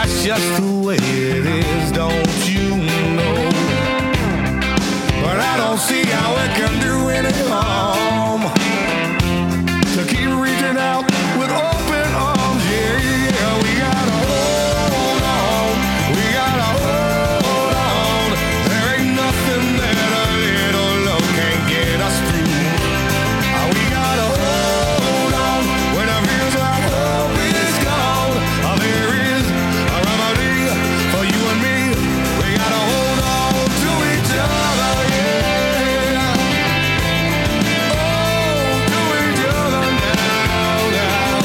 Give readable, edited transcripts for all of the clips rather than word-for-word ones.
that's just the way it is, don't you know? But I don't see how it can do any harm to keep reaching out with open arms. Yeah, yeah, we gotta hold on. We gotta hold on. There ain't nothing that a little love can't get us through. We gotta hold on when it feels like hope is gone. There is a remedy for you and me. We gotta hold on to each other, yeah. Oh, to each other now, now.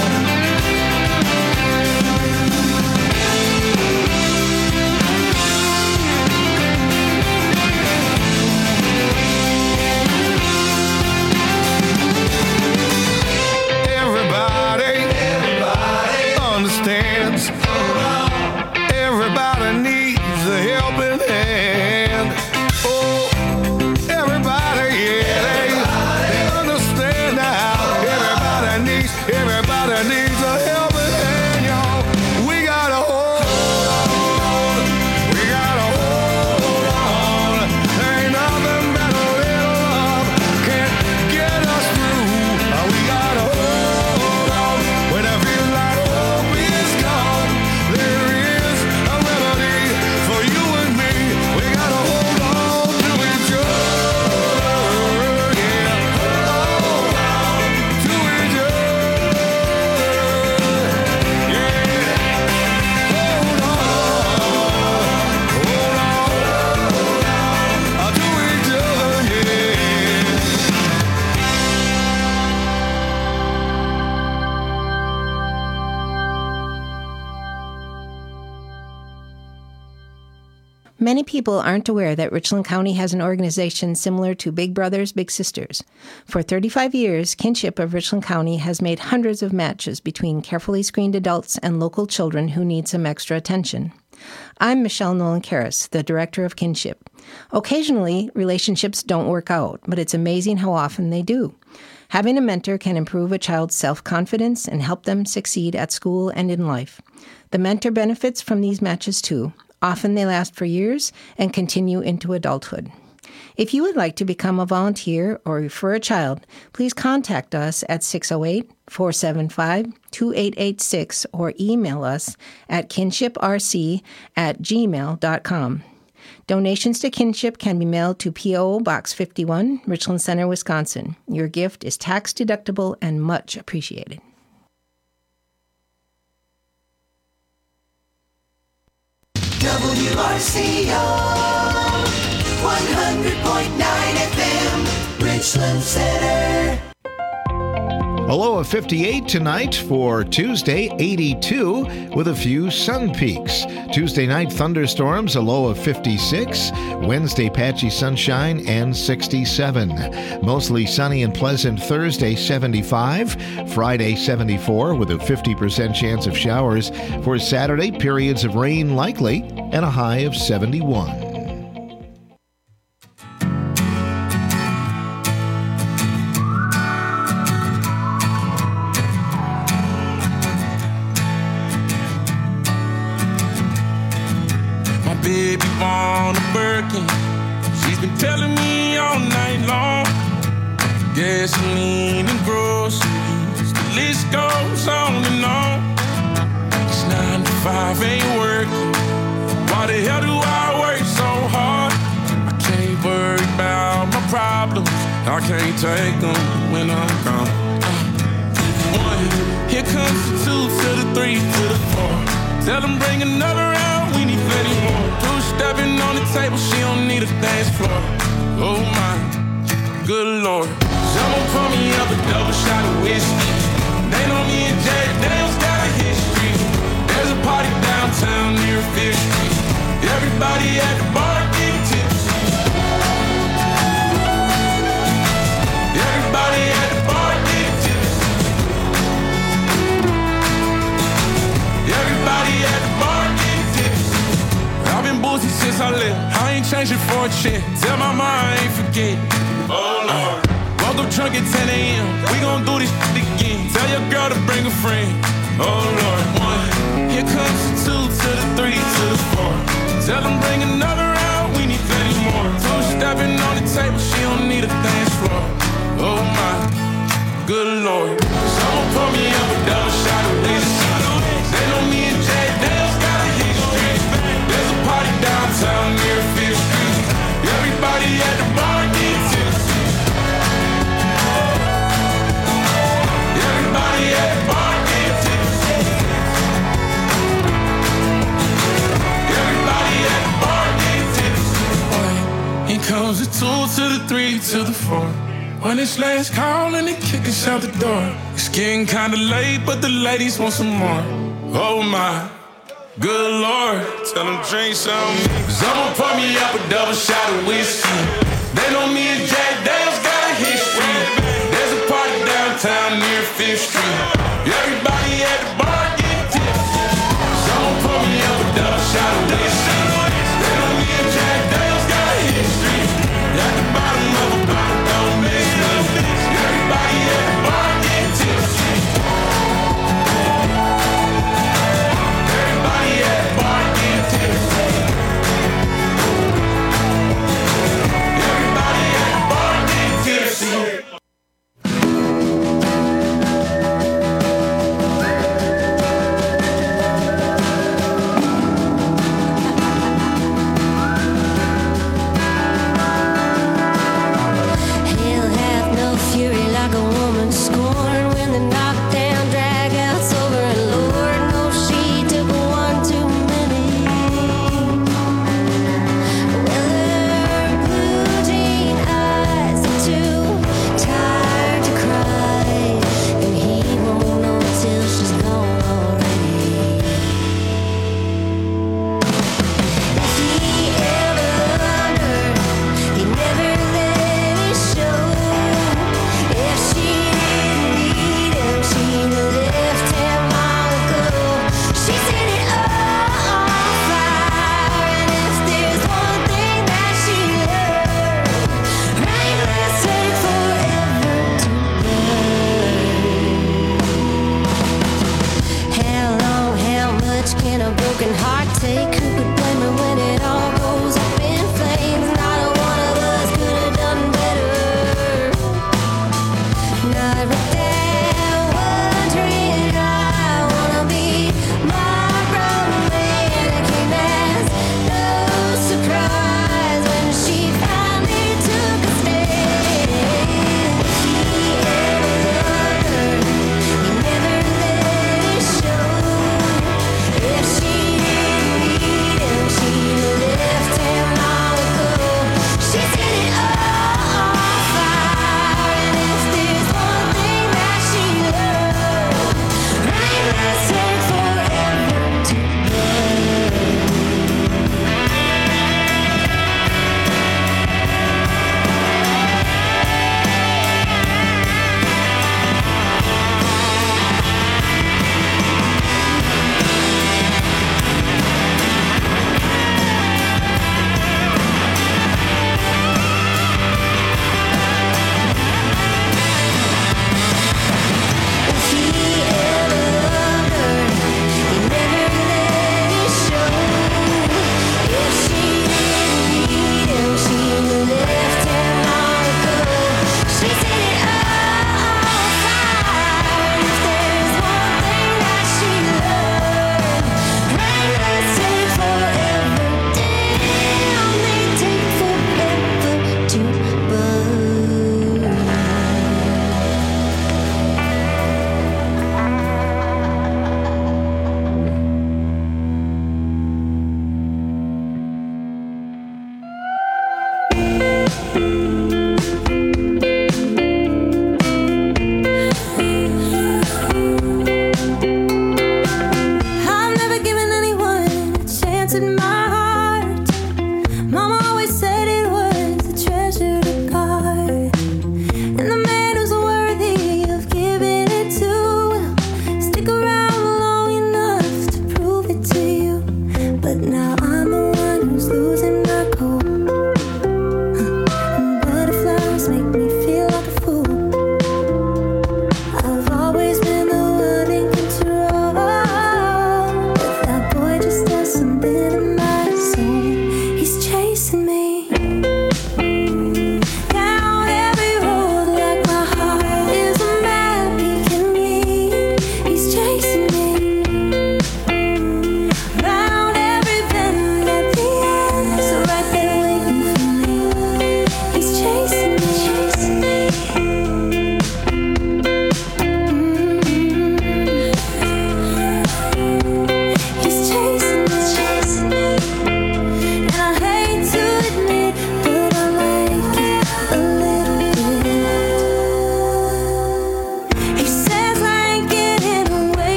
Everybody understands. Everybody needs a helping hand. Oh, everybody, yeah, they understand now. Everybody needs a helping hand, y'all. We gotta hold on. We gotta hold on. There ain't nothing that a little love can't get us through. We gotta hold on when it feels like hope is gone. There is a remedy for you and me. We gotta hold on to each other, yeah. Hold on to each other, yeah. Hold on to each other, yeah. Many people aren't aware that Richland County has an organization similar to Big Brothers Big Sisters. For 35 years, Kinship of Richland County has made hundreds of matches between carefully screened adults and local children who need some extra attention. I'm Michelle Nolan-Karras, the director of Kinship. Occasionally, relationships don't work out, but it's amazing how often they do. Having a mentor can improve a child's self-confidence and help them succeed at school and in life. The mentor benefits from these matches too. Often they last for years and continue into adulthood. If you would like to become a volunteer or refer a child, please contact us at 608-475-2886 or email us at kinshiprc@gmail.com. Donations to Kinship can be mailed to P.O. Box 51, Richland Center, Wisconsin. Your gift is tax-deductible and much appreciated. WRCO 100.9 FM, Richland Center. A low of 58 tonight for Tuesday, 82 with a few sun peaks. Tuesday night thunderstorms, a low of 56. Wednesday patchy sunshine and 67. Mostly sunny and pleasant Thursday, 75. Friday, 74 with a 50% chance of showers. For Saturday, periods of rain likely and a high of 71. Baby born a Birkin. She's been telling me all night long. Gasoline and groceries, the list goes on and on. It's 9 to 5, ain't working. Why the hell do I work so hard? I can't worry about my problems. I can't take them when I'm gone. 1, here comes the 2 to the 3 to the 4. Tell them bring another round, we need plenty more. 2 stepping on the table, she don't need a dance floor. Oh my, good lord. Someone pour me up a double shot of whiskey. They know me and Jack Daniels got a history. There's a party downtown near Fifth Street. Everybody at the bar getting tipsy. Everybody at the bar getting tipsy. Everybody at the bar getting tipsy. I've been boozy since I left. I ain't changing for a check. Tell my mom I ain't forget. Oh Lord. Woke up drunk at 10 a.m. We gon' do this shit again. Tell your girl to bring a friend. Oh Lord. 1, here comes the 2 to the 3 Tell them bring another round, we need plenty more. Two-stepping on the table, she don't need a dance floor. Oh my, good Lord. Someone pour me up a double shot of whiskey. They know me and Jay Dale's got a history. There's a party downtown near 5th Street. Everybody at the bar get tipsy. Everybody at the bar get tipsy. Everybody at the bar get tipsy. Here comes the 2 to the 3 to the 4. When it's last call and they kick us out the door. It's getting kinda late, but the ladies want some more. Oh my, good Lord. Tell them drink some. Someone pour me up a double shot of whiskey. They know me and Jack Dale's got a history. There's a party downtown near 5th Street. Everybody at the bar get tipsy. Someone pour me up a double shot of whiskey. They know me and Jack Dale's got a history. At the bottom of a bottle, don't miss nothing. Everybody at the bar get tipsy. Everybody at the bar get tipsy. Everybody at the bar get tipsy. He'll have no fury like a woman scorned when the knockdown dragouts over. And Lord knows she took one too many. Well, her blue jean eyes are too tired to cry, and he won't know till she's gone already. If he ever loved her, he never let it show. If she didn't need him, she left him long ago. She set it all on fire, and if there's one thing that she learned, rainless take forever to burn. How long, how much can a broken heart take? Who could blame her when it all goes up in flames? Not a one of us could have done better. Not right there, wondering I wanna be my romantic. Came as no surprise when she finally took a stand. If he ever loved her, he never let it show. If she didn't need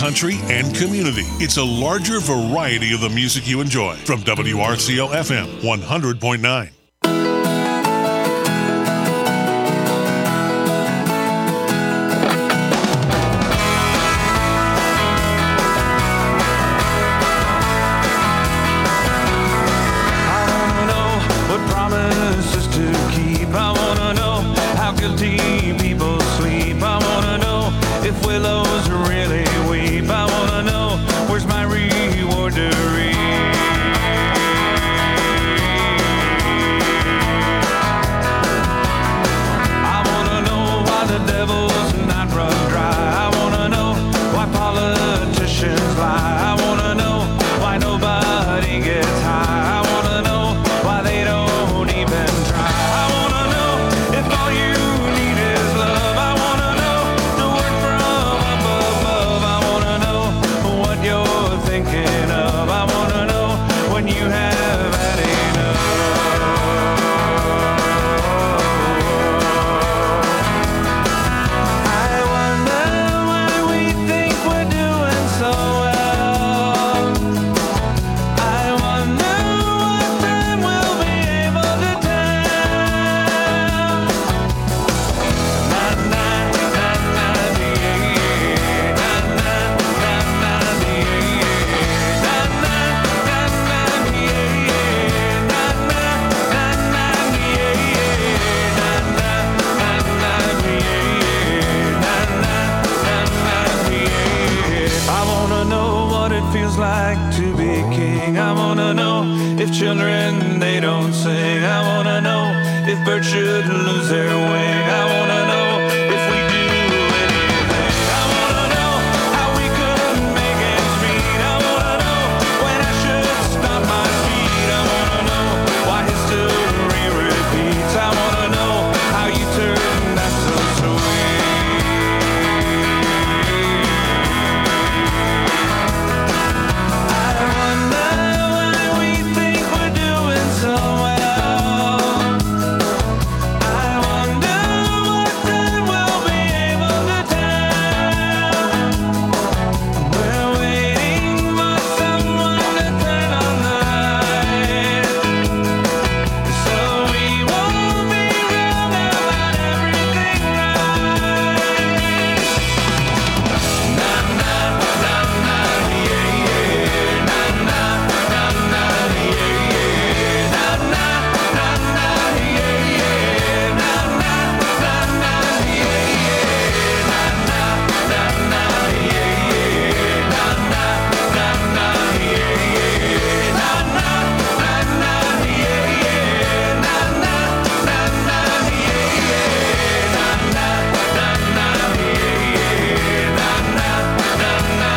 country, and community. It's a larger variety of the music you enjoy. From WRCO FM 100.9. Willows really weep. I wanna know where's my reward to reap. I wanna know why the devil's not run dry. I wanna know why politicians lie. I wanna know why nobody gets high. I wanna know why they don't even try. I wanna know if all you need is love. I wanna know the word from up above. I wanna know what you're thinking of. I wanna know when you have had enough. I wonder why we think we're doing so well. I wonder what time we'll be able to tell. Na na na na dee, na na na na dee, na na na na dee, na na na na dee, na na na na dee, na na na na dee. I wanna know what it feels like to be king. I wanna know if children they don't sing. I wanna know if birds should lose their wing. I wanna know if we do anything. I wanna know how we could make ends meet. I wanna know when I should stop my feet. I wanna know why history repeats. I wanna know how you turned out so sweet. I wonder why we think we're doing so well. I wonder what time we'll be able to tell. We're waiting for someone to turn on the light, so we won't be wrong about everything right. Na na na na yeah yeah, na na na na yeah yeah, na na na na yeah yeah, na na na na yeah yeah, na na na na yeah yeah, na na na na yeah yeah, na na na na yeah yeah, na na na na yeah yeah, na na na na yeah yeah, na na na na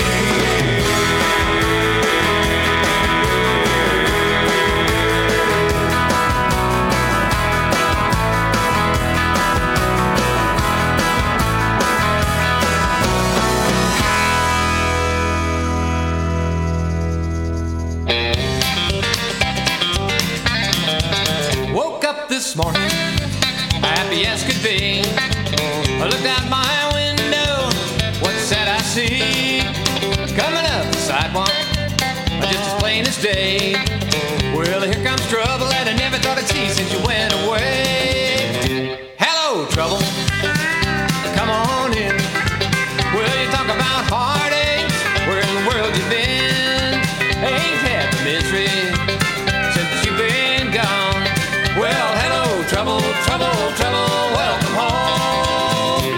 Woke up this morning, happy as could be. I looked out my window, what said I see? Coming up the sidewalk, just as plain as day. Well, here comes trouble that I never thought I'd see since you went away. Hello, trouble, come on in. Well, you talk about heartaches, where in the world you been? Ain't had the misery since you've been gone. Well, hello, trouble, trouble, trouble, welcome home.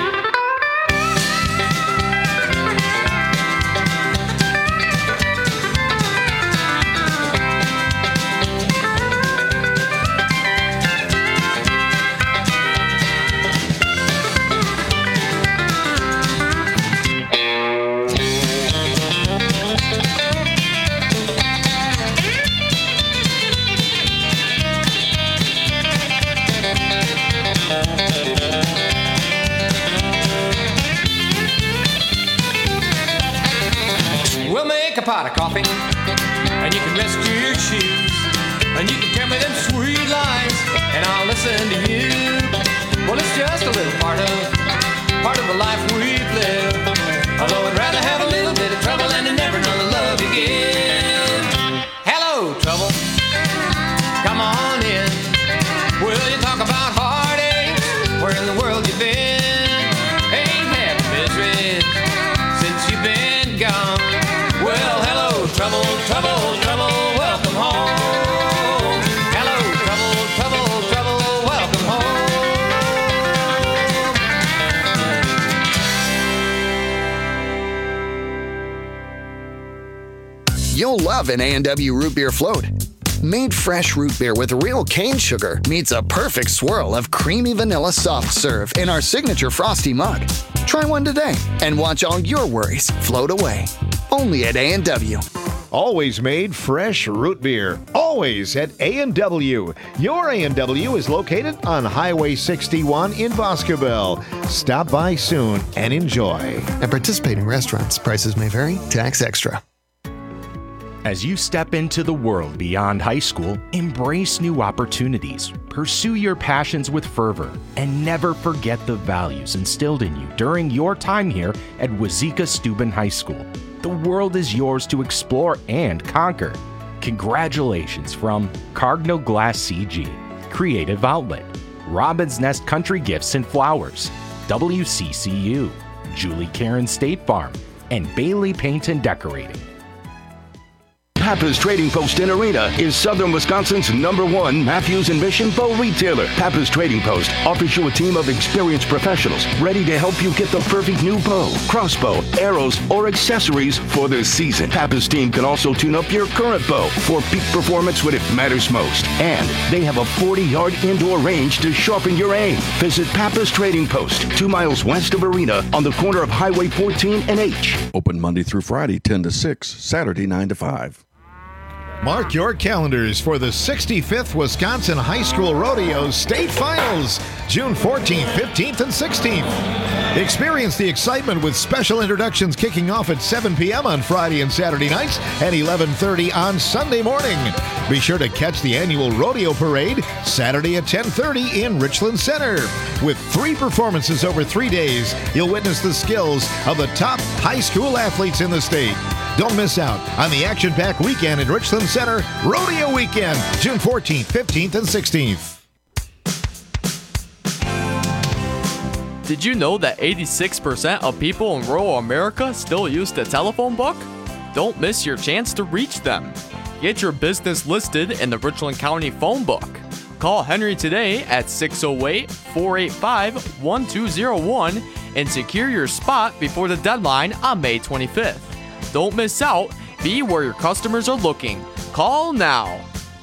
We'll make a pot of coffee, and you can rest your shoes, and you can tell me them sweet lies, and I'll listen to you. Well, it's just a little part of the life we've lived, although I'd rather have a little where in the world you been? Ain't had misery since you've been gone. Well, hello, trouble, trouble, trouble, welcome home. Hello, trouble, trouble, trouble, welcome home. You'll love an A&W root beer float. Made fresh root beer with real cane sugar meets a perfect swirl of creamy vanilla soft serve in our signature frosty mug. Try one today and watch all your worries float away. Only at A&W. Always made fresh root beer. Always at A&W. Your A&W is located on Highway 61 in Boscobel. Stop by soon and enjoy. At participating restaurants, prices may vary. Tax extra. As you step into the world beyond high school, embrace new opportunities, pursue your passions with fervor, and never forget the values instilled in you during your time here at Wazeeka Steuben High School. The world is yours to explore and conquer. Congratulations from Cardinal Glass CG, Creative Outlet, Robin's Nest Country Gifts and Flowers, WCCU, Julie Karen State Farm, and Bailey Paint and Decorating. Pappas Trading Post in Arena is Southern Wisconsin's #1 Matthews and Mission bow retailer. Pappas Trading Post offers you a team of experienced professionals ready to help you get the perfect new bow, crossbow, arrows, or accessories for the season. Pappas team can also tune up your current bow for peak performance when it matters most. And they have a 40-yard indoor range to sharpen your aim. Visit Pappas Trading Post, 2 miles west of Arena on the corner of Highway 14 and H. Open Monday through Friday, 10 to 6, Saturday, 9 to 5. Mark your calendars for the 65th Wisconsin High School Rodeo State Finals, June 14th, 15th, and 16th. Experience the excitement with special introductions kicking off at 7 p.m. on Friday and Saturday nights and 11:30 on Sunday morning. Be sure to catch the annual rodeo parade Saturday at 10:30 in Richland Center. With 3 performances over 3 days, you'll witness the skills of the top high school athletes in the state. Don't miss out on the action-packed weekend at Richland Center, Rodeo Weekend, June 14th, 15th, and 16th. Did you know that 86% of people in rural America still use the telephone book? Don't miss your chance to reach them. Get your business listed in the Richland County phone book. Call Henry today at 608-485-1201 and secure your spot before the deadline on May 25th. Don't miss out. Be where your customers are looking. Call now.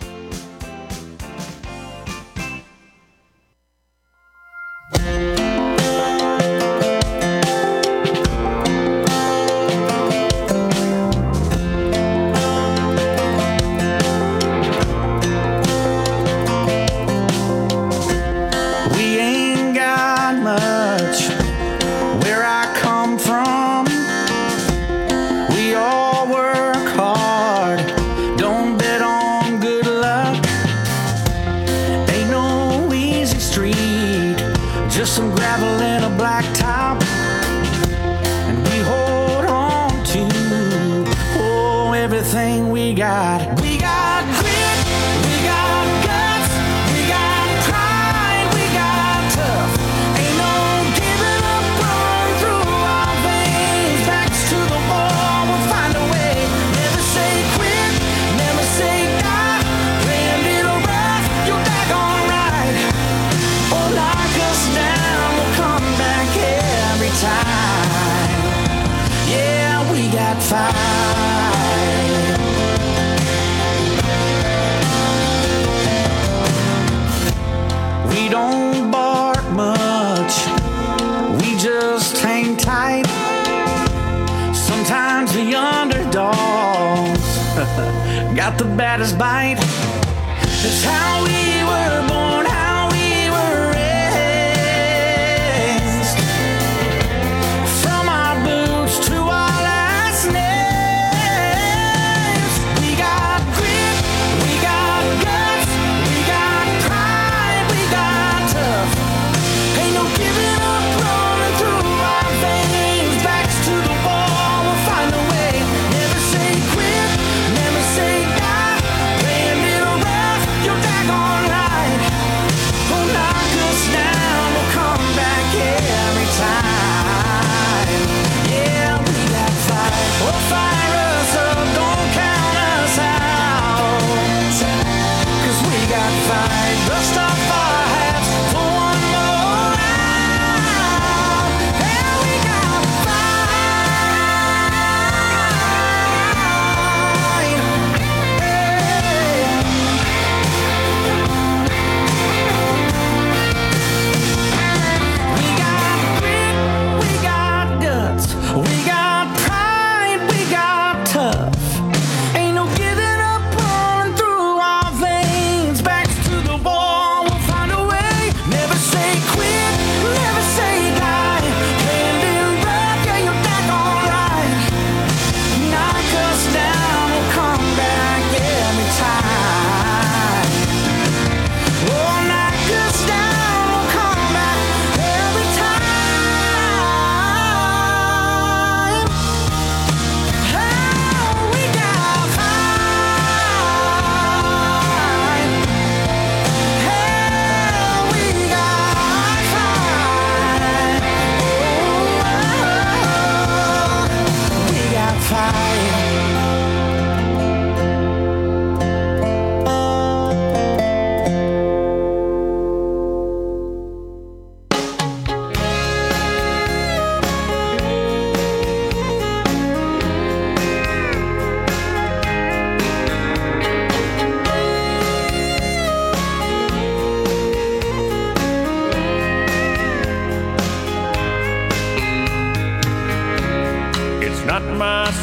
We ain't got much where I come from. We all work hard, don't bet on good luck. Ain't no easy street, just some gravel and a black top. And we hold on to, oh, everything we got. We got grit, we got guts, we got pride, we got tough. Ain't no giving up, running through our veins, backs to the wall, we'll find a way. Never say quit, never say die. Play a little rough, you're daggone right. Or lock us down, we'll come back every time. Yeah, we got fight. We don't bark much, we just hang tight. Sometimes the underdogs got the baddest bite. That's how we were born, how we were raised. From our boots to our last names. We got grit, we got guts, we got pride, we got tough. Ain't no giving up, rolling through our veins, backs to the wall, we'll find a way. Never say quit, never say die. Play a little rough, you're daggone right.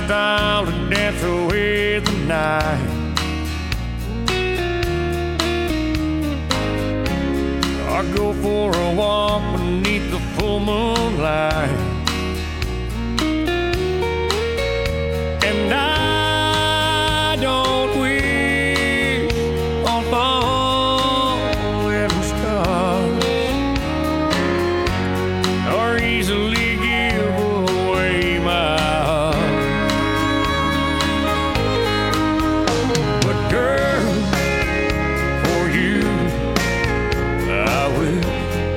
style to dance away the night. I go for a walk beneath the full moonlight, and I don't wish on falling stars or easily give away my heart. But girl, for you I will.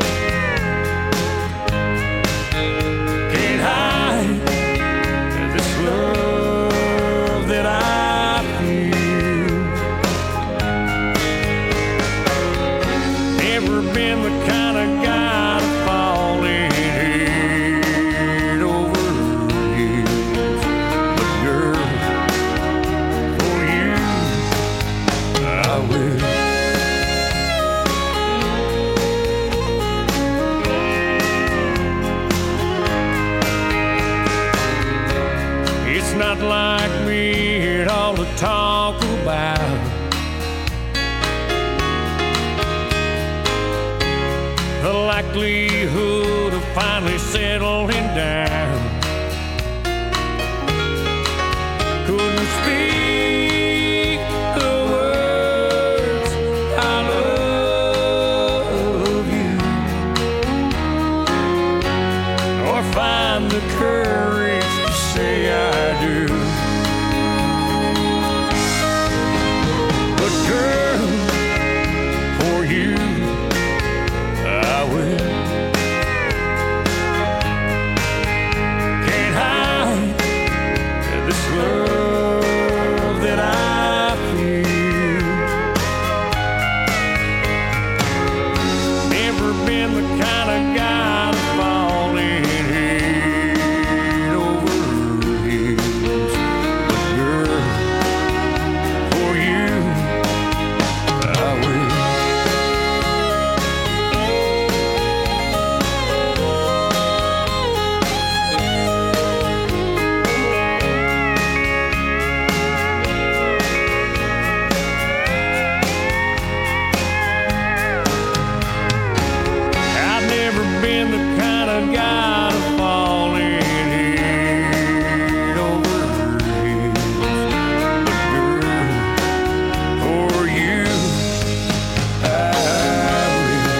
Can't hide this love that I feel. Never been the kind of guy to fall in head over heels. But girl, for you I will. It's not like me at all to talk about the likelihood of finally settling down. Couldn't speak the words I love you, or find the courage to say I do. But girl, for you I will. Can't hide this love that I feel. Never been the kind of guy to fall in head over heels. But girl, for you I will. I've never been the kind of guy to fall in head over heels. But girl, for you I will.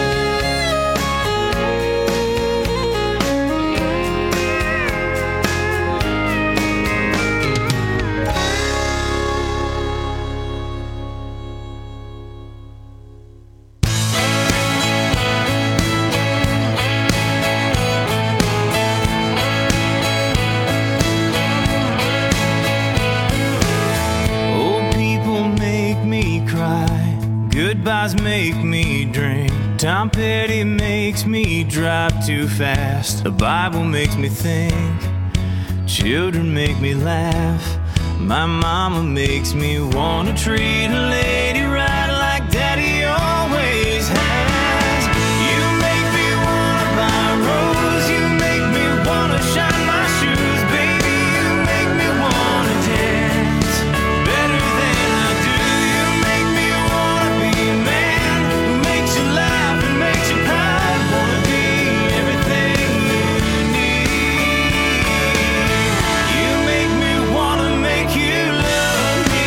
Old people make me cry, goodbyes make me drink. Tom Petty makes me drive too fast. The Bible makes me think. Children make me laugh. My mama makes me wanna treat a lady right like daddy always has. You make me wanna buy a rose. You make me wanna shine my shoes. Baby, you make me wanna dance better than I do. You make me wanna be a man who makes you laugh and makes you proud. Wanna be everything you need. You make me wanna make you love me.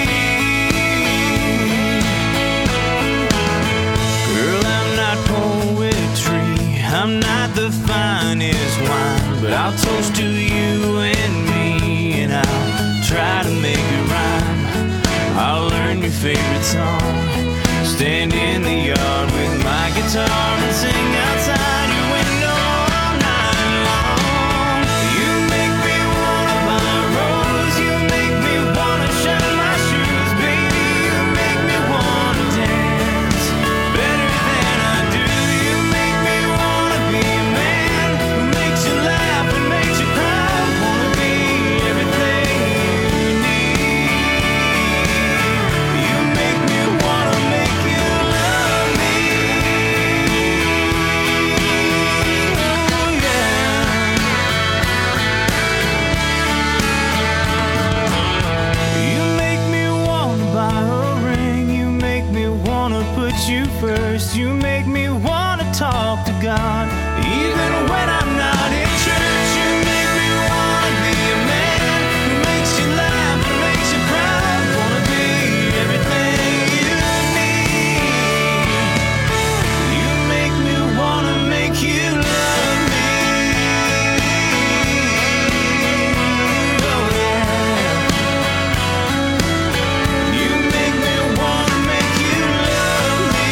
Girl, I'm not poetry, I'm not the finest wine, but I'll toast to you and me, and I'll try to make it rhyme. I'll learn your favorite song, stand in the yard with my guitar and sing outside your window all night long. You make me wanna buy a rose. You make me wanna shine my shoes. Baby, you make me wanna dance better than I do. You make me wanna be a man who makes you laugh and makes you proud. Wanna be everything you need. You make me wanna make you love me. Even when I'm not in church, you make me wanna be a man who makes you laugh, who makes you proud. Wanna be everything you need. You make me wanna make you love me. Oh yeah. You make me wanna make you love me.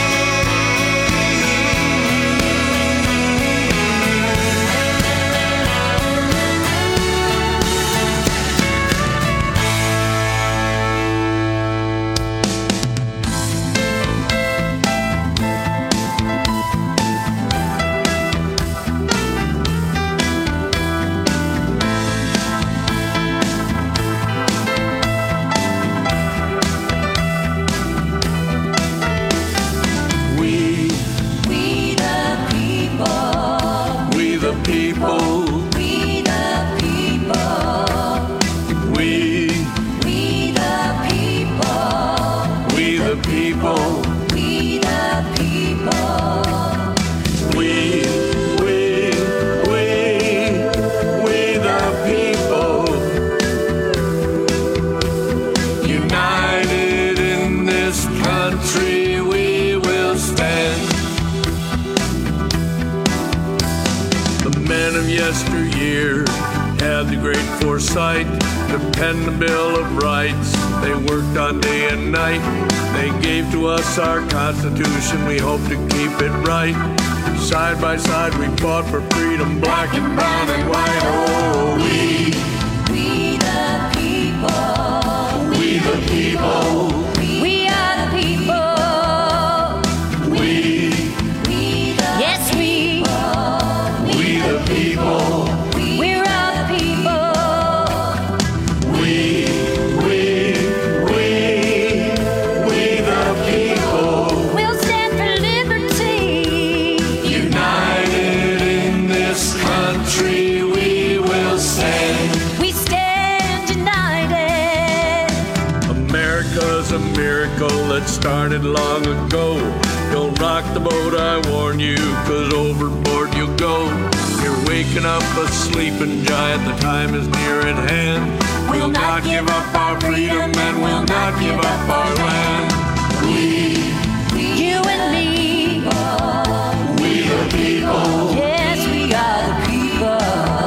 We the people. We the people. We the people. We the people. We the people. We the people. We the people. United in this country we will stand. The men of yesteryear had the great foresight to pen the Bill of Rights. They worked on day and night. They gave to us our Constitution. We hope to keep it right. Side by side we fought for freedom, black and brown and white. Oh, We the people. we the people. We are the people. We the yes we the people. we're all the people. We the people. We'll stand for liberty. United in this country we will stand. We stand united. America's a miracle that started long ago. Don't rock the boat, I warn you, 'cause overboard you go. You're waking up a sleeping giant, the time is near at hand. We'll not give up our freedom and we'll not give up our land. You and me. We the people. Yes, we are the people.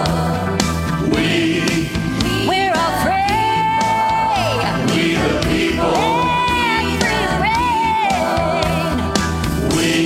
We're all free. We the people. And free to reign. We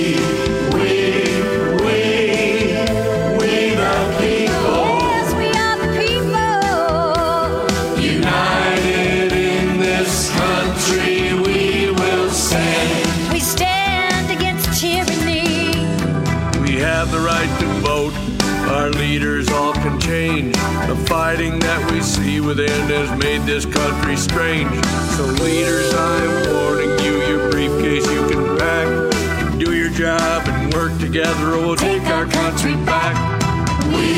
the people. Yes, we are the people. United in this country we will stand. We stand against tyranny. We have the right to vote. Our leaders all can change. The fighting that we see within has made this country strange. So leaders, I'm warning you, your briefcase you can pack. Do your job and work together or we'll take our country back. Oh, we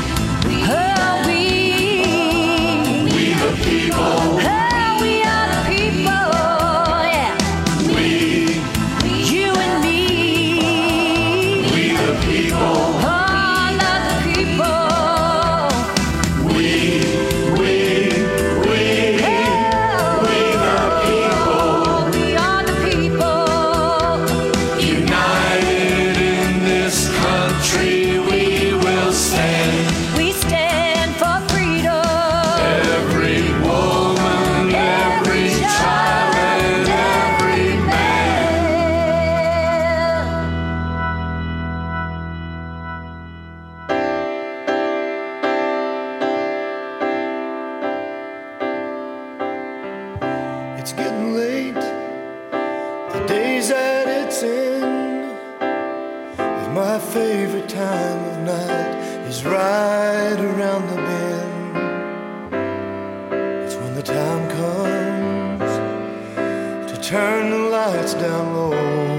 the people. Oh, we are the people. Yeah. You and me. We the people. All of the people. We the people. We are the people. United in this country we will stand. We stand for freedom. Every woman, every child, and every man. It's getting late, the day's at its end, and my favorite time of night is right around the bend. It's when the time comes to turn the lights down low.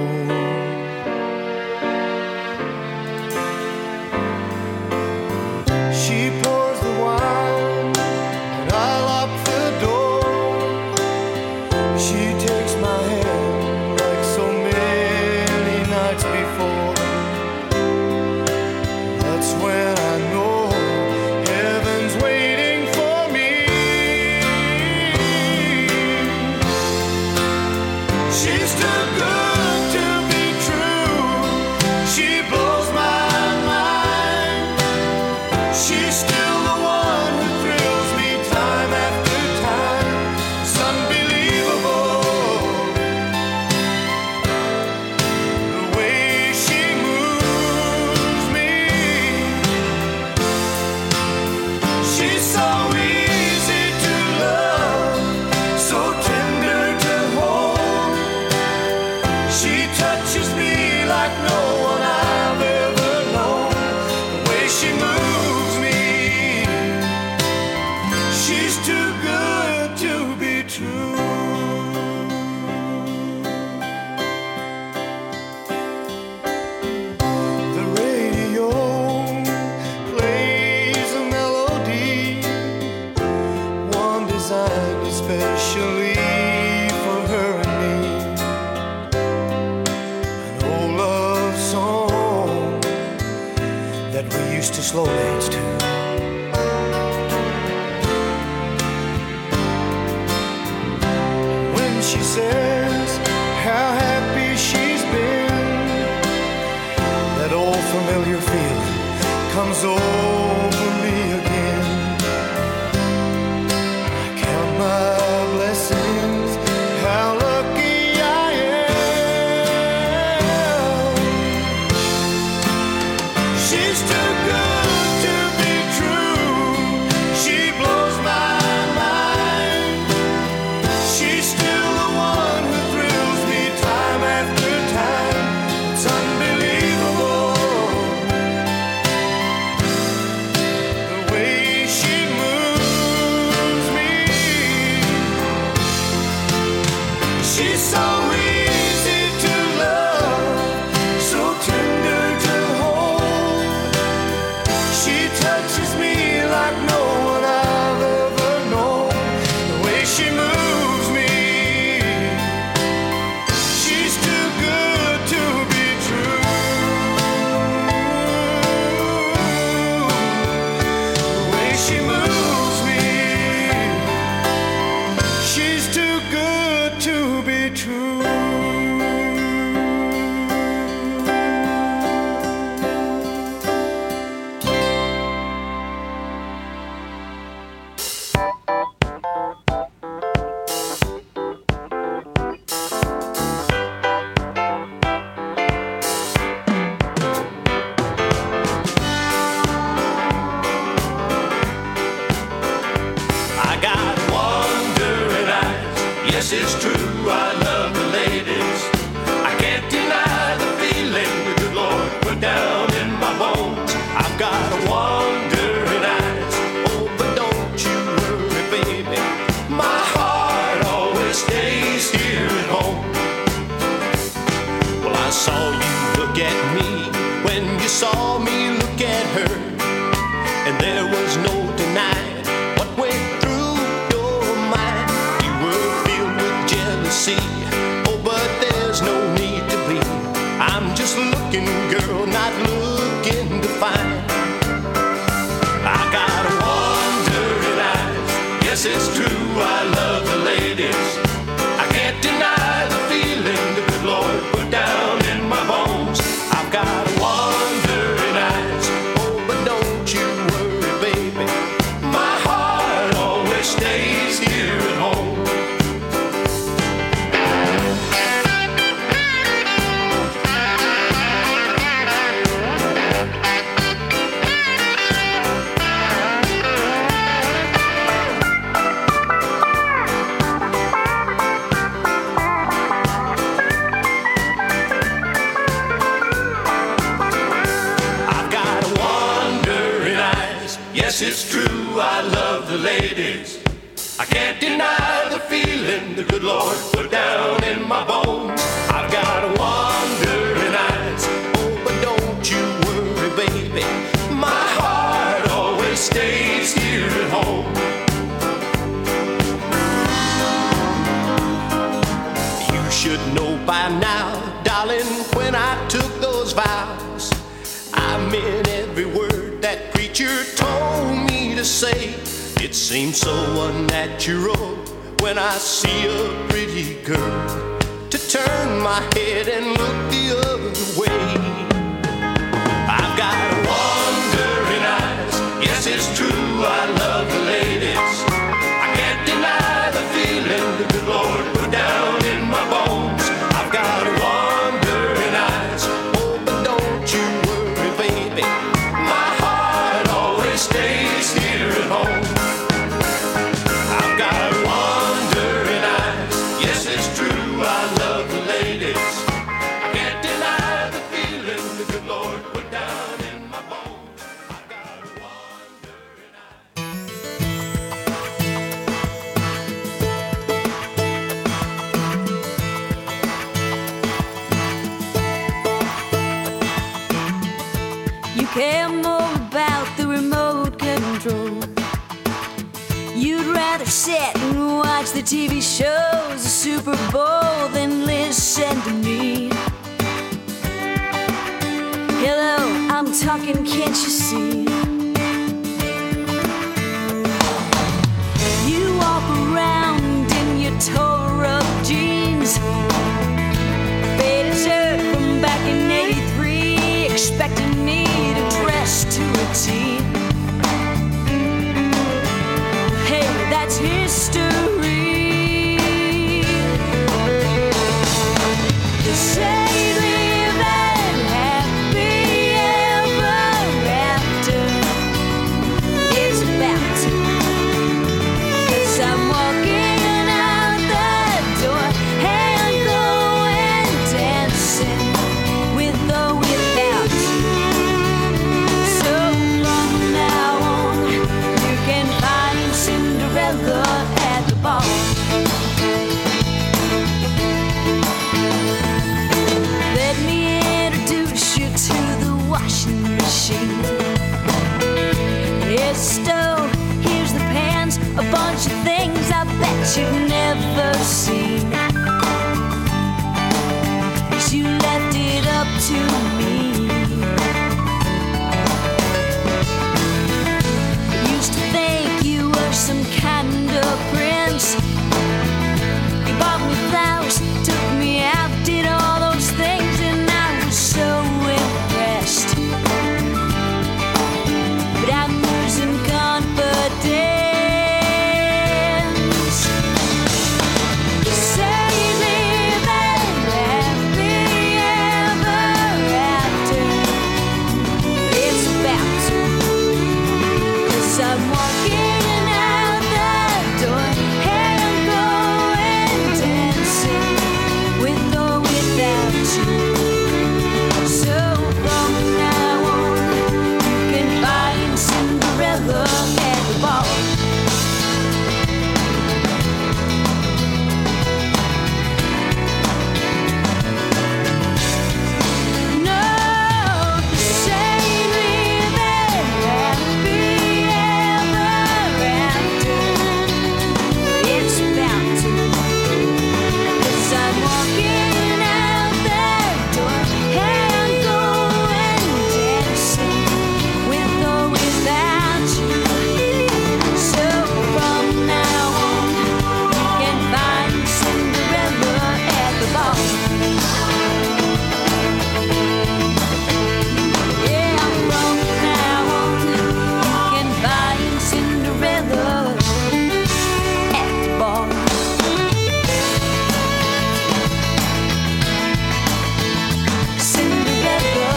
She pours the wine and I lock the door. She takes my hand like so many nights before. She's still the one who thrills me time after time. It's unbelievable the way she moves me. She's so easy to love, so tender to hold. She touches me like no one I've ever known. The way she moves me, she's too good to be true. The radio plays a melody, one designed especially for her and me. An old love song that we used to slow dance to. When she says how happy she's been, that old familiar feeling comes over me again. I count my blessings, how lucky I am. She's too good to be true. She blows my mind. She's still the one who thrills me time after time. It's unbelievable the way she moves me. She's so easy to love, so tender to hold. She touches me like no one I've ever known. The way she moves me, she's too good to be true. The way she moves me, she's too good to be true. I got wandering eyes. Yes, it's true, I love the ladies. I can't deny the feeling the good Lord put down in my bones. I've got wandering eyes. Oh, but don't you worry, baby. My heart always stays here at home. Well, I saw you look at me when you saw me look at her, and there was no denying what went through your mind. You were filled with jealousy. Oh, but there's no need to be. I'm just looking, girl, not looking to find. I got wandering eyes. Yes, it's true, I love the ladies. I can't deny the feeling the good Lord put down in my bones. I've got wandering eyes. Oh, but don't you worry, baby. My heart always stays here at home. I've got wandering eyes. Yes, it's true, I love the ladies. I can't deny the feeling the good Lord put down in my bones. I've got wandering eyes. Oh, but don't you worry, baby. My heart always stays here at home. You should know by now, darling, when I took those vows, I meant every word that preacher told me to say. It seems so unnatural when I see a pretty girl to turn my head and look the other way. I've got wandering eyes. all about the remote control. You'd rather sit and watch the TV shows, the Super Bowl, than listen to me. Hello, I'm talking, can't you see? You walk around in your tore-up jeans, faded shirt from back in '83, expecting me to dress to a T. Hey, that's history. They say living happy ever after. It's about to. 'Cause I'm walking out the door and going dancing with or without you. So from now on, you can find Cinderella at the ball. Let me introduce you to the washing machine. Here's the stove, here's the pans, a bunch of things I bet you've never seen. 'Cause you left it up to me. I used to think you were some kind of prince. You bought me flowers, took me out, did all those things, and I was so impressed. But I'm losing confidence. You say living happy ever after. It's about to. 'Cause I'm walking out the door and going dancing with or without you. So from now on, you can find Cinderella at the ball. No, you say living happy ever after. It's about to. 'Cause I'm walking out the door and going dancing with or without you. So from now on, you can find Cinderella at the ball. Yeah, from now on, you can find Cinderella at the ball. Cinderella.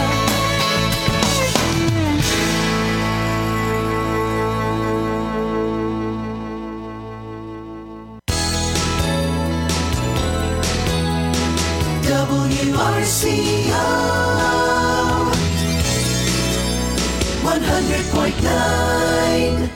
WRCO 100.9.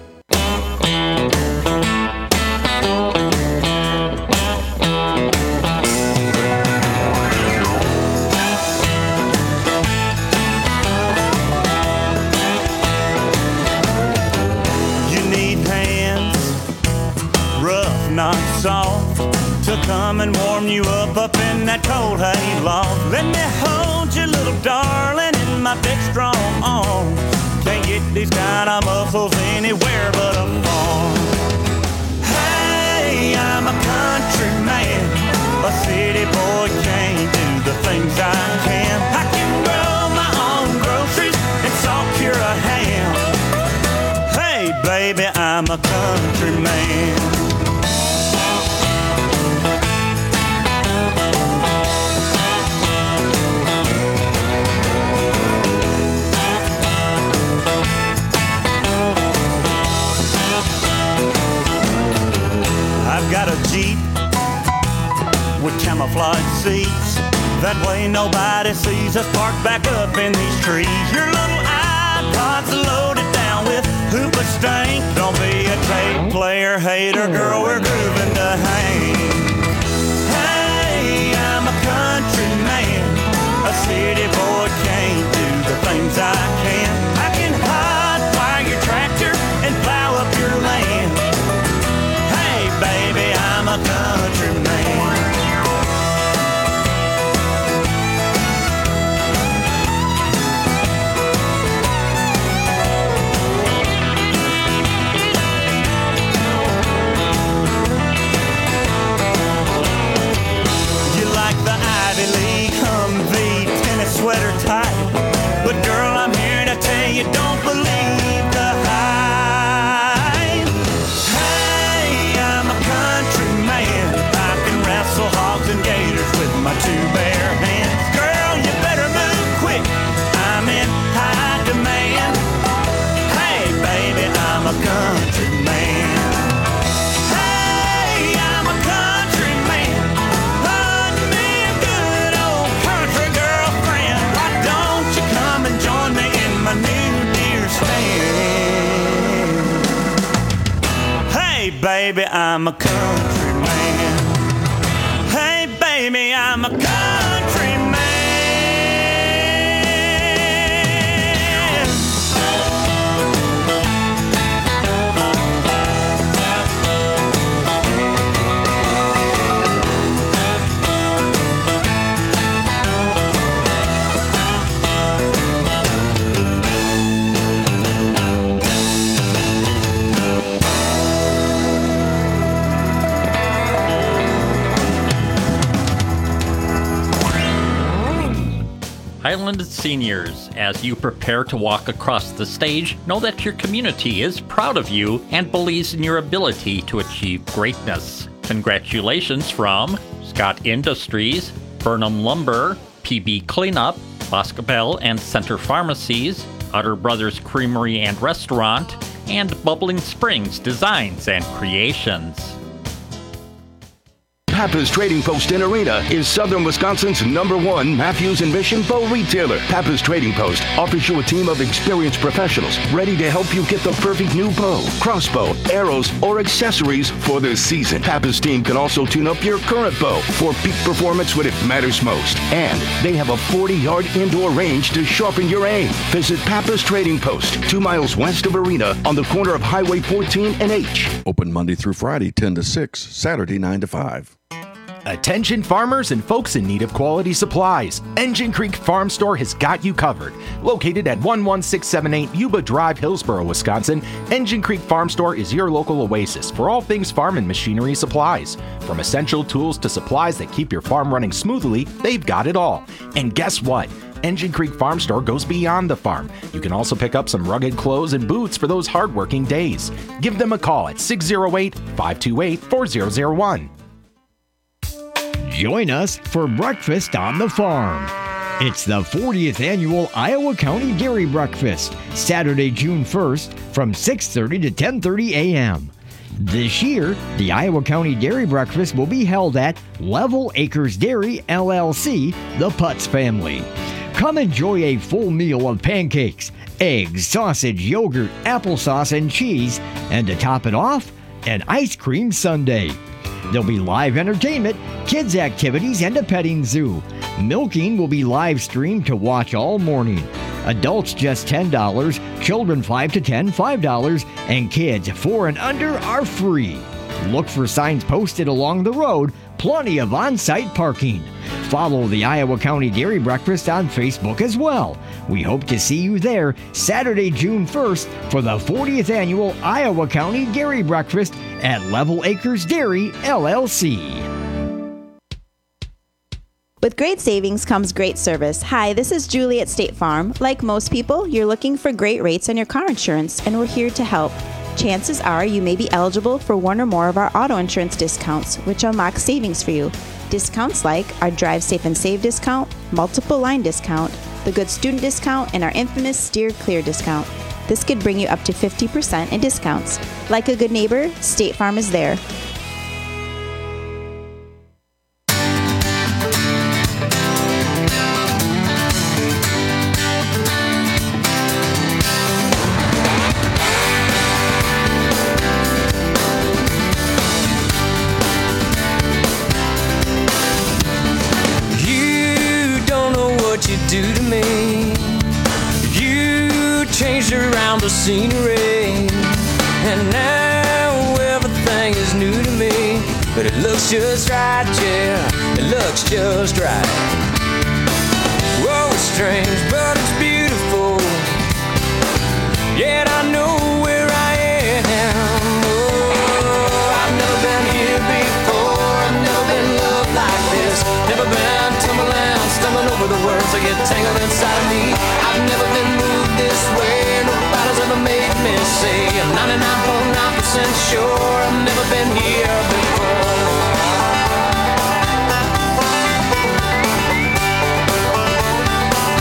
You need hands, rough, not soft, to come and warm you up in that cold hay loft. Let me hold you, little darling, in my big strong arms. Can't get these kind of muscles anywhere but a farm. Hey, I'm a country man, a city boy can't do the things I can. I can grow my own groceries and salt cure a ham. Hey, baby, I'm a country man. I've got a Jeep with camouflage seats. That way nobody sees us parked back up in these trees. Your little iPod's loaded down with hoopa stank. Don't be a tape player hater, girl, we're grooving to hang. Hey, I'm a country man, a city boy can't do the things I can. I can country man. Hey, I'm a country man. Hunt me a good old country girlfriend. Why don't you come and join me in my new deer stand? Hey, baby, I'm a country man. Hey, baby, I'm a country man. Highland seniors, as you prepare to walk across the stage, know that your community is proud of you and believes in your ability to achieve greatness. Congratulations from Scott Industries, Burnham Lumber, PB Cleanup, Boscobel and Center Pharmacies, Utter Brothers Creamery and Restaurant, and Bubbling Springs Designs and Creations. Pappas Trading Post in Arena is Southern Wisconsin's #1 Matthews and Mission bow retailer. Pappas Trading Post offers you a team of experienced professionals ready to help you get the perfect new bow, crossbow, arrows, or accessories for the season. Pappas team can also tune up your current bow for peak performance when it matters most. And they have a 40-yard indoor range to sharpen your aim. Visit Pappas Trading Post, 2 miles west of Arena on the corner of Highway 14 and H. Open Monday through Friday, 10 to 6, Saturday, 9 to 5. Attention farmers and folks in need of quality supplies. Engine Creek Farm Store has got you covered. Located at 11678 Yuba Drive, Hillsboro, Wisconsin, Engine Creek Farm Store is your local oasis for all things farm and machinery supplies. From essential tools to supplies that keep your farm running smoothly, they've got it all. And guess what? Engine Creek Farm Store goes beyond the farm. You can also pick up some rugged clothes and boots for those hardworking days. Give them a call at 608-528-4001. Join us for Breakfast on the Farm. It's the 40th annual Iowa County Dairy Breakfast, Saturday, June 1st from 6:30 to 10:30 a.m. This year, the Iowa County Dairy Breakfast will be held at Level Acres Dairy, LLC, the Putz family. Come enjoy a full meal of pancakes, eggs, sausage, yogurt, applesauce, and cheese, and to top it off, an ice cream sundae. There'll be live entertainment, kids' activities, and a petting zoo. Milking will be live streamed to watch all morning. Adults just $10, children 5 to 10, $5, and kids 4 and under are free. Look for signs posted along the road, plenty of on-site parking. Follow the Iowa County Dairy Breakfast on Facebook as well. We hope to see you there Saturday, June 1st for the 40th annual Iowa County Dairy Breakfast at Level Acres Dairy, LLC. With great savings comes great service. Hi, this is Julie at State Farm. Like most people, you're looking for great rates on your car insurance, and we're here to help. Chances are you may be eligible for one or more of our auto insurance discounts, which unlock savings for you. Discounts like our Drive Safe and Save discount, multiple line discount, the Good Student discount, and our infamous Steer Clear discount. This could bring you up to 50% in discounts. Like a good neighbor, State Farm is there. Do to me. You changed around the scenery, and now everything is new to me. But it looks just right, yeah, it looks just right. Whoa, it's strange, but it's beautiful. Yet I know where I am. Oh, I've never been here before. I've never been loved like this. Never been tumbling, stumbling over the words that get tangled inside of me. I've never been moved this way. Nobody's ever made me say I'm 99.9% sure I've never been here before.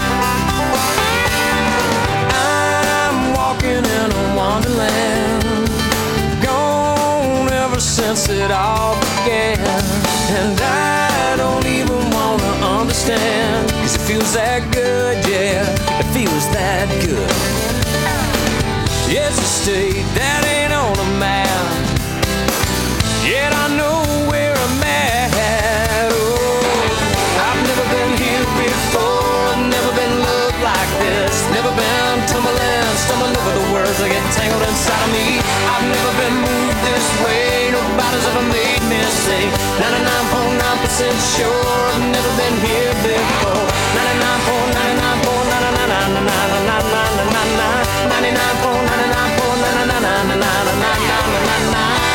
I'm walking in a wonderland. feels that good, yeah, it feels that good. It's a state that ain't on a map, yet I know where I'm at. Oh, I've never been here before, never been loved like this, never been tumbling, stumbling over the words that get tangled inside of me. I've never been moved this way, nobody's ever made me say 99.9% sure I've never been here before. 99.99999999999999999.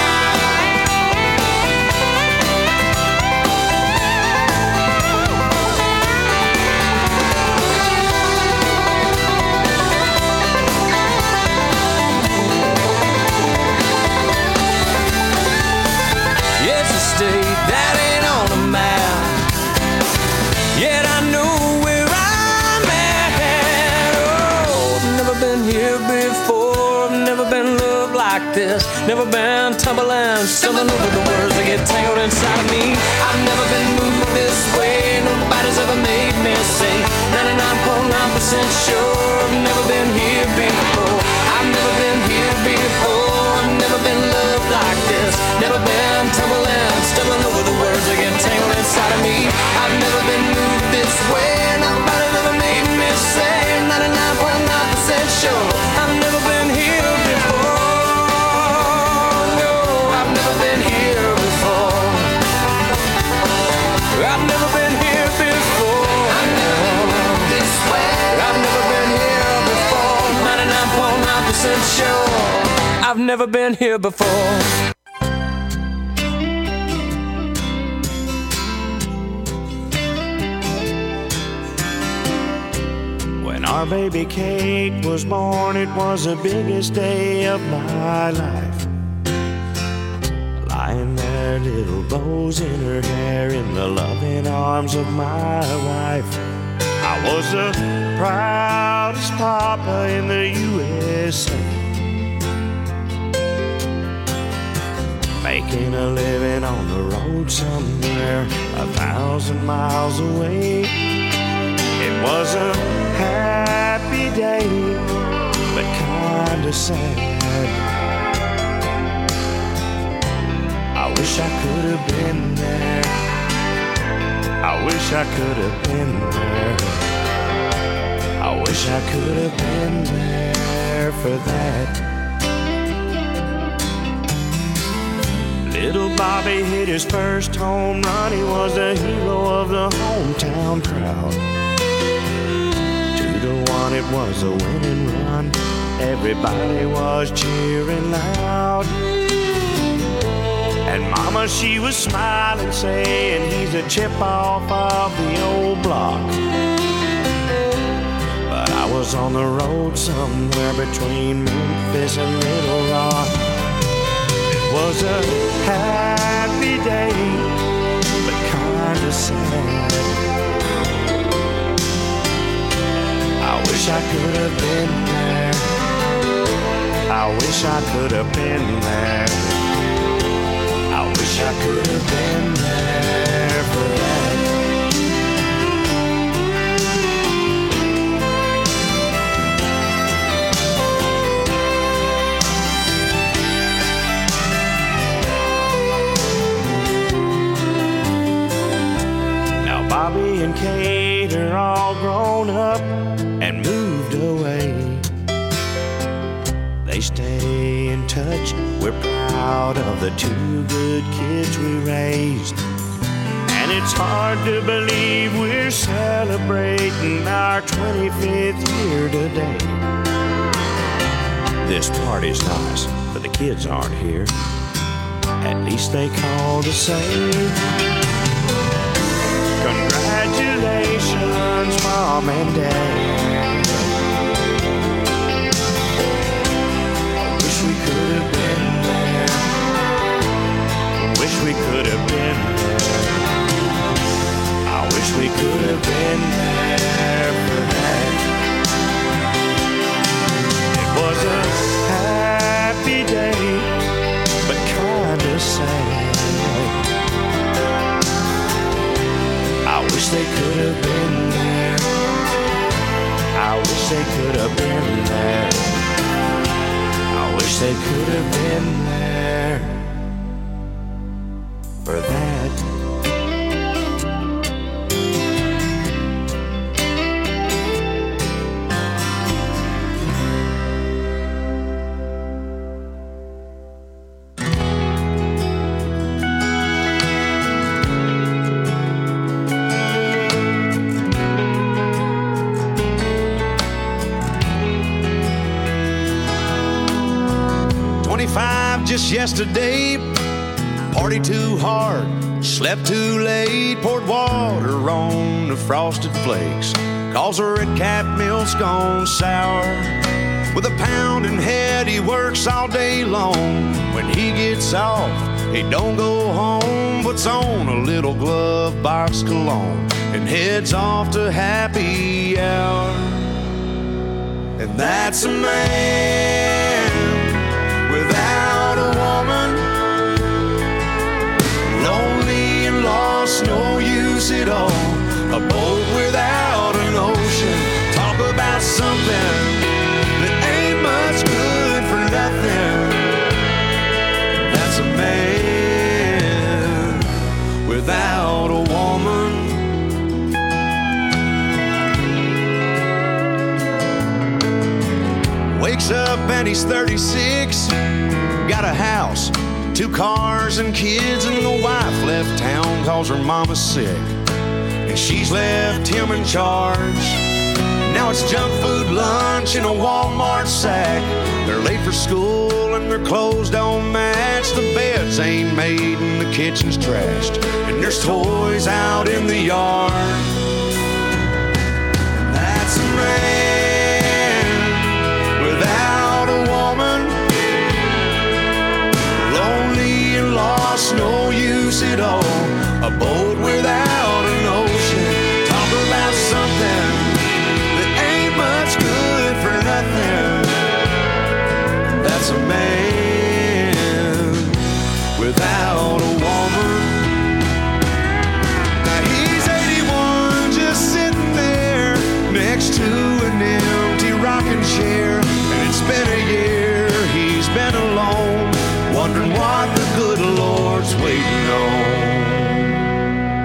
It's a state that ain't on a map, yet I know where I'm at. Oh, I've never been here before, I've never been loved like this, never been tumbling, stumbling over the words that get tangled inside of me. I've never been moved this way, nobody's ever made me say 99.9% sure I've never been here before. I've never been here before, I've never been loved like this, never been tumbling, stumbling over the words that get tangled inside of me. I've never been moved this way, nobody's ever made me say 99.9% sure I've never been here before. No, I've never been here before. I've never been here before. I've never moved this way. I've never been here before. 99.9% sure I've never been here before. When our baby Kate was born, it was the biggest day of my life. Lying there, little bows in her hair, in the loving arms of my wife. I was the proudest papa in the USA, making a living on the road somewhere 1,000 miles away. It was a happy day, but kinda sad. I wish I could have been there. I wish I could have been there. I wish I could have been there for that. Little Bobby hit his first home run. He was the hero of the hometown crowd. 2-1, it was a winning run. Everybody was cheering loud. And Mama, she was smiling, saying he's a chip off of the old block. But I was on the road somewhere between Memphis and Little Rock. It was a happy day, but kinda sad. I wish I could have been there. I wish I could have been there. I wish I could have been there for that. Now Bobby and Kate are all grown up and moved away. They stay in touch, we're proud of the 2 good kids we raised. And it's hard to believe we're celebrating our 25th year today. This party's nice, but the kids aren't here. At least they called to say congratulations, Mom and Dad. We could have been there. Wish we could have been there. I wish we could have been there for that. It was a happy day, but kinda sad. I wish they could have been there. they could have been there for that. Just yesterday, party too hard, slept too late, poured water on the frosted flakes. Calls her at Cat Mills gone sour. With a pounding head, he works all day long. When he gets off, he don't go home, puts on a little glove box cologne and heads off to happy hour. And that's a man without a woman, lonely and lost, no use at all. A boat without an ocean, talk about something that ain't much good for nothing. That's a man without a woman. Wakes up and he's 36, got a house, 2 cars and kids, and the wife left town cause her mama's sick, and she's left him in charge. Now it's junk food lunch in a Walmart sack. They're late for school and their clothes don't match. The beds ain't made and the kitchen's trashed, and there's toys out in the yard. That's a man without a woman, lonely and lost, no use at all. A boat without an ocean, talk about something that ain't much good for nothing. That's a man without a woman. Now he's 81, just sitting there next to an empty rocking chair. It's been a year, he's been alone, wondering what the good Lord's waiting on.